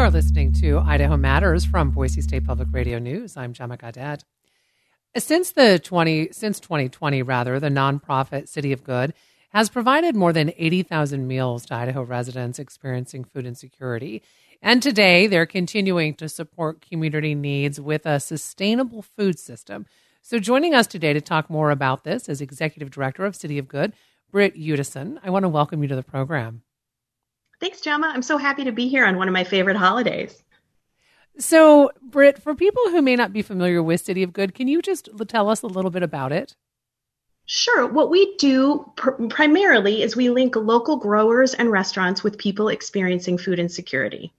You're listening to Idaho Matters from Boise State Public Radio News. I'm Gemma Gadet. Since 2020, the nonprofit City of Good has provided more than 80,000 meals to Idaho residents experiencing food insecurity. And today, they're continuing to support community needs with a sustainable food system. So joining us today to talk more about this is Executive Director of City of Good, Britt Udison. I want to welcome you to the program. Thanks, Gemma. I'm so happy to be here on one of my favorite holidays. So, Britt, for people who may not be familiar with City of Good, can you just tell us a little bit about it? Sure. What we do primarily is we link local growers and restaurants with people experiencing food insecurity.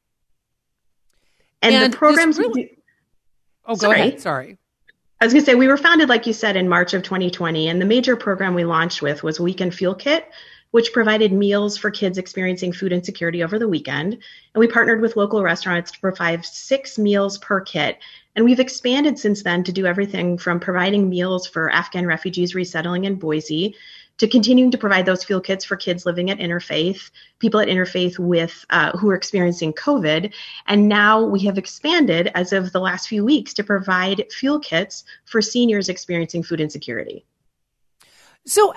And the programs... Go ahead. Sorry. I was going to say, we were founded, like you said, in March of 2020, and the major program we launched with was Weekend Fuel Kit, which provided meals for kids experiencing food insecurity over the weekend. And we partnered with local restaurants to provide 6 meals per kit. And we've expanded since then to do everything from providing meals for Afghan refugees resettling in Boise to continuing to provide those fuel kits for kids living at interfaith, people at interfaith with who are experiencing COVID. And now we have expanded as of the last few weeks to provide fuel kits for seniors experiencing food insecurity. So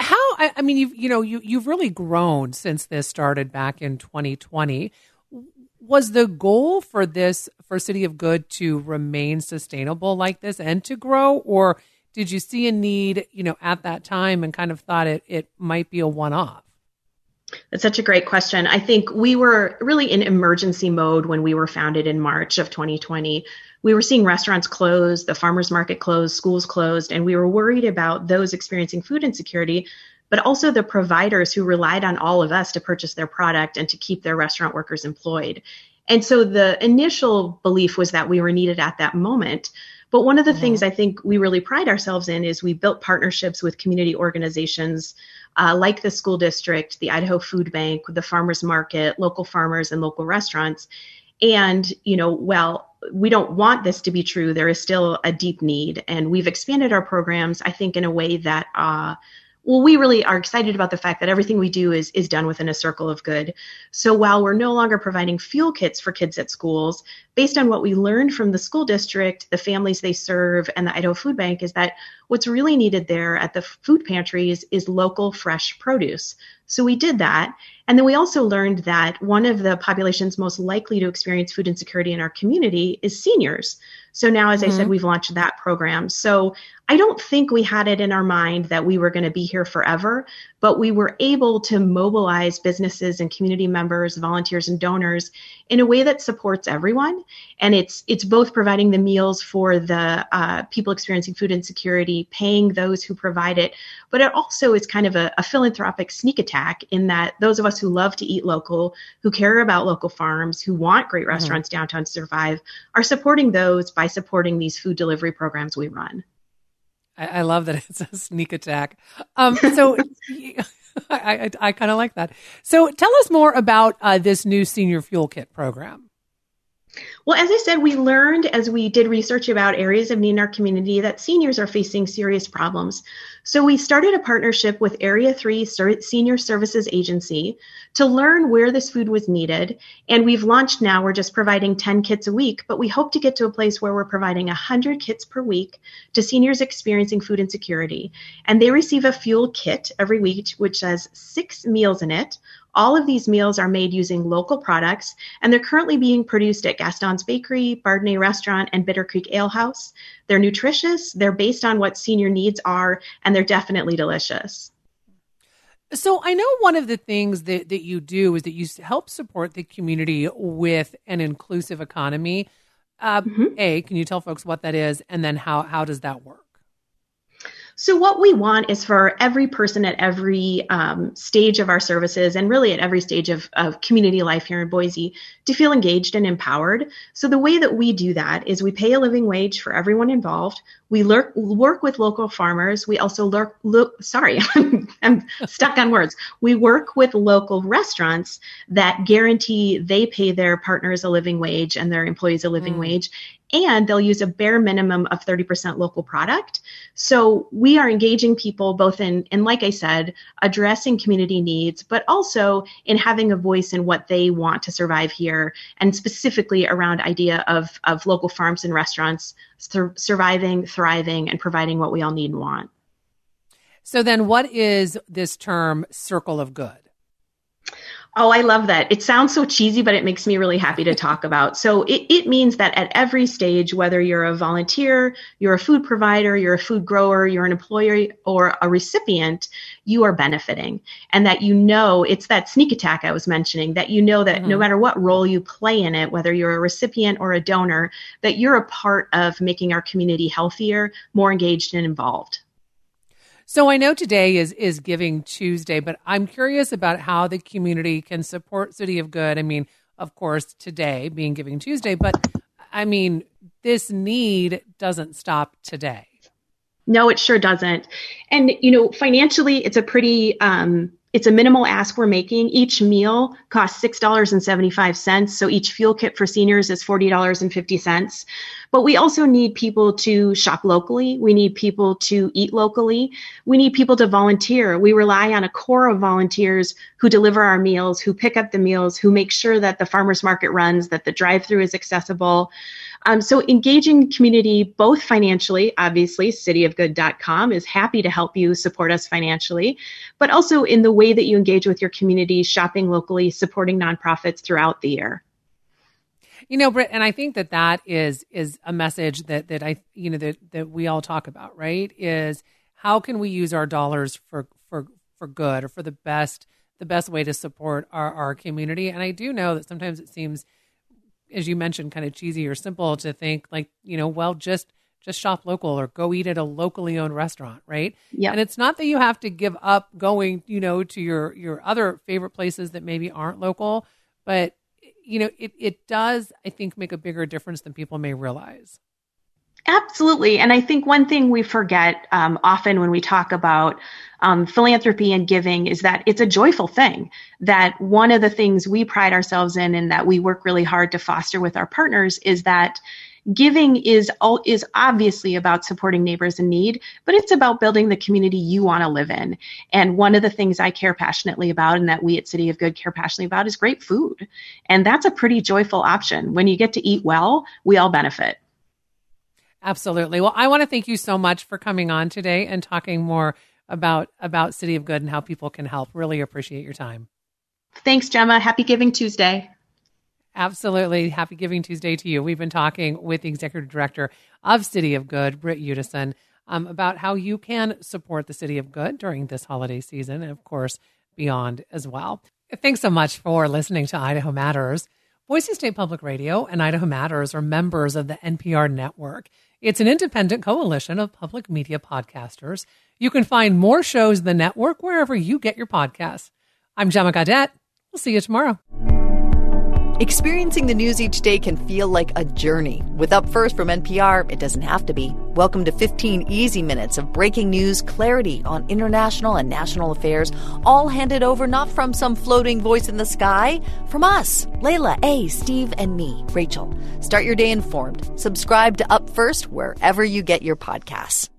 you've really grown since this started back in 2020. Was the goal for City of Good to remain sustainable like this and to grow, or did you see a need, at that time and kind of thought it might be a one-off? That's such a great question. I think we were really in emergency mode when we were founded in March of 2020. We were seeing restaurants close, the farmers market closed, schools closed, and we were worried about those experiencing food insecurity, but also the providers who relied on all of us to purchase their product and to keep their restaurant workers employed. And so the initial belief was that we were needed at that moment. But one of the things I think we really pride ourselves in is we built partnerships with community organizations like the school district, the Idaho Food Bank, the farmers market, local farmers, and local restaurants. And, while we don't want this to be true, there is still a deep need. And we've expanded our programs, I think, in a way that, we really are excited about the fact that everything we do is done within a circle of good. So while we're no longer providing fuel kits for kids at schools, based on what we learned from the school district, the families they serve, and the Idaho Food Bank, is that what's really needed there at the food pantries is local fresh produce. So we did that. And then we also learned that one of the populations most likely to experience food insecurity in our community is seniors. So now, as I said, we've launched that program. So I don't think we had it in our mind that we were going to be here forever, but we were able to mobilize businesses and community members, volunteers and donors in a way that supports everyone. And it's both providing the meals for the people experiencing food insecurity, paying those who provide it, but it also is kind of a philanthropic sneak attack in that those of us who love to eat local, who care about local farms, who want great restaurants downtown to survive, are supporting those by supporting these food delivery programs we run. I love that it's a sneak attack. So I kind of like that. So tell us more about this new senior fuel kit program. Well, as I said, we learned as we did research about areas of need in our community that seniors are facing serious problems. So we started a partnership with Area 3 Senior Services Agency to learn where this food was needed. And we've launched now, we're just providing 10 kits a week, but we hope to get to a place where we're providing 100 kits per week to seniors experiencing food insecurity. And they receive a fuel kit every week, which has 6 meals in it. All of these meals are made using local products, and they're currently being produced at Gaston's Bakery, Bardney Restaurant, and Bitter Creek Ale House. They're nutritious, they're based on what senior needs are, and they're definitely delicious. So I know one of the things that you do is that you help support the community with an inclusive economy. Can you tell folks what that is, and then how does that work? So what we want is for every person at every stage of our services and really at every stage of community life here in Boise to feel engaged and empowered. So the way that we do that is we pay a living wage for everyone involved. We work with local farmers. We also work I'm stuck on words. We work with local restaurants that guarantee they pay their partners a living wage and their employees a living wage. And they'll use a bare minimum of 30% local product. So we are engaging people both in, like I said, addressing community needs, but also in having a voice in what they want to survive here, and specifically around idea of local farms and restaurants surviving, thriving, and providing what we all need and want. So then what is this term circle of good? Oh, I love that. It sounds so cheesy, but it makes me really happy to talk about. So it means that at every stage, whether you're a volunteer, you're a food provider, you're a food grower, you're an employer, or a recipient, you are benefiting. And that it's that sneak attack I was mentioning, that that no matter what role you play in it, whether you're a recipient or a donor, that you're a part of making our community healthier, more engaged, and involved. So I know today is Giving Tuesday, but I'm curious about how the community can support City of Good. I mean, of course, today being Giving Tuesday, but I mean, this need doesn't stop today. No, it sure doesn't. And, financially, it's a pretty, it's a minimal ask we're making. Each meal costs $6.75. So each fuel kit for seniors is $40.50. But we also need people to shop locally. We need people to eat locally. We need people to volunteer. We rely on a core of volunteers who deliver our meals, who pick up the meals, who make sure that the farmers market runs, that the drive-through is accessible. So engaging community, both financially, obviously, cityofgood.com is happy to help you support us financially, but also in the way that you engage with your community, shopping locally, supporting nonprofits throughout the year. Britt, and I think that is a message that we all talk about, right? Is how can we use our dollars for good, or for the best way to support our community? And I do know that sometimes it seems, as you mentioned, kind of cheesy or simple to think just shop local or go eat at a locally owned restaurant, right? Yeah. And it's not that you have to give up going, to your other favorite places that maybe aren't local, but it does, I think, make a bigger difference than people may realize. Absolutely. And I think one thing we forget often when we talk about philanthropy and giving is that it's a joyful thing. That one of the things we pride ourselves in and that we work really hard to foster with our partners is that giving is obviously about supporting neighbors in need, but it's about building the community you want to live in. And one of the things I care passionately about, and that we at City of Good care passionately about, is great food. And that's a pretty joyful option. When you get to eat well, we all benefit. Absolutely. Well, I want to thank you so much for coming on today and talking more about City of Good and how people can help. Really appreciate your time. Thanks, Gemma. Happy Giving Tuesday. Absolutely. Happy Giving Tuesday to you. We've been talking with the Executive Director of City of Good, Britt Udison, about how you can support the City of Good during this holiday season and, of course, beyond as well. Thanks so much for listening to Idaho Matters. Boise State Public Radio and Idaho Matters are members of the NPR network. It's an independent coalition of public media podcasters. You can find more shows in the network wherever you get your podcasts. I'm Gemma Gaudette. We'll see you tomorrow. Experiencing the news each day can feel like a journey. With Up First from NPR, it doesn't have to be. Welcome to 15 easy minutes of breaking news, clarity on international and national affairs, all handed over not from some floating voice in the sky, from us, Layla, A, Steve, and me, Rachel. Start your day informed. Subscribe to Up First wherever you get your podcasts.